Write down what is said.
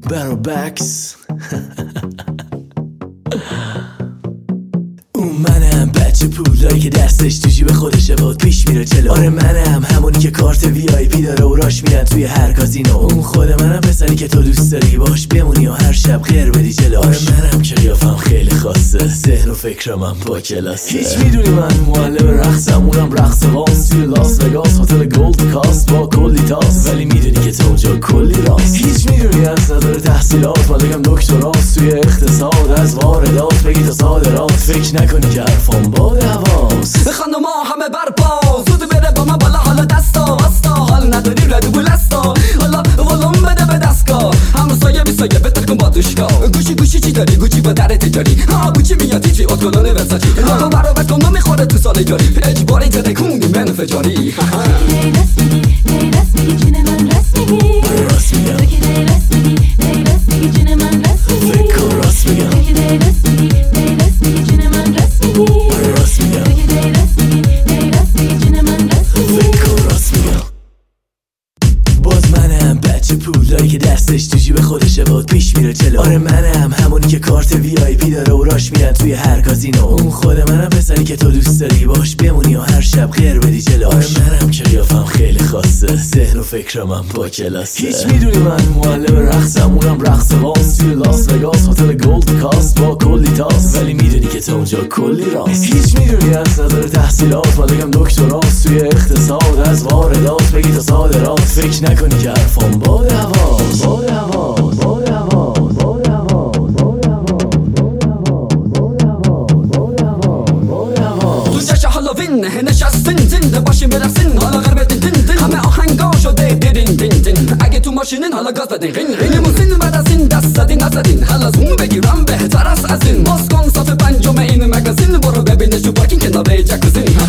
برا بکس اون منم بچه پولایی که دستش تو جیب خودشه باد پیش میره جلو. آره منم همونی که کارت وی آی پی داره و راش میرن توی هر کازینو. اون خود منم پسری که تو دوست داری باش بمونی و هر شب غیر بدی جلو. آره منم که قیافم خیلی خاصه، ذهن و فکرم هم با کلاسه. هیچ میدونی من معلم رقصم، اونم رقص واس توی لاس وگاس، هتل گولد کاست با کلی تاس. ولی میدونی که تو اونجا کلی راست. هیچ میدونی از نظر تحصیلات من بگم دکتراست توی اقتصاد، از واردات بگی تا صادرات. فکر نکنی که حرفام با دواست. خانوما همه برپا زود بره با من بالا، حالا دستا وستا حال نداری ردو بولستا. حالا ولوم بده به دستگاه، همسایه بیسایه بتر کن با دوشگاه. گوشی چی داری؟ گوچی با در تجاری، ها گوچی میاد تیجی اتکلونه ورساچی. تو برابت کن میخوره تو سال جاری، اجباری تره کوندی من فجاری. پولایی که دستش تو جیب خودشه باد پیش میره جلو. آره منم همونی که کارت وی آی پی داره و راش میرن توی هر کازینو. اون خود منم پسری که تو دوست داری باش بمونی و هر شب غیر بدی جلو. آره منم که قیافم خیلی خاصه، ذهن و فکرم هم با کلاسه. هیچ میدونی من معلم رقصم، اونم رقص واس توی لاس وگاس، هتل گولد کاست با کلی تاس. ولی میدونی که تو اونجا کلی راست. هیچ میدونی از نظر تحصیلات من بگم دکتراست توی اقتصاد، از واردات بگی تا صادرات. فکر نکنی که حرفام با دواست. تو جشن هالووین نشستین زنده باشین برقصین، حالا غربتین دین دین همه آهنگا شده دیرین دین دین. اگه تو ماشینین حالا گاز بدین غین غین. لیموزین بعد از این دست زدین نزدین، حالا زوم بگیرم بهتر از این. باز کن صف پنجم این مگازین، برو ببینش تو پارکینگ کنار جکوزین.